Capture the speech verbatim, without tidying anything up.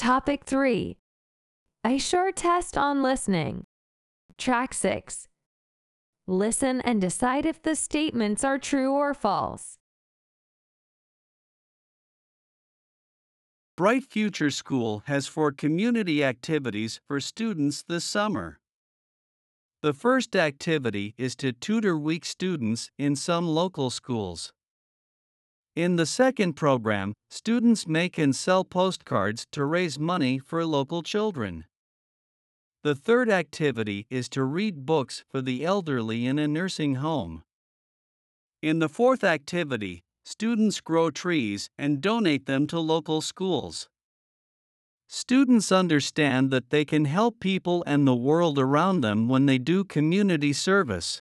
Topic three. A short test on listening. Track six. Listen and decide if the statements are true or false. Bright Future School has four community activities for students this summer. The first activity is to tutor weak students in some local schools. In the second program, students make and sell postcards to raise money for local children. The third activity is to read books for the elderly in a nursing home. In the fourth activity, students grow trees and donate them to local schools. Students understand that they can help people and the world around them when they do community service.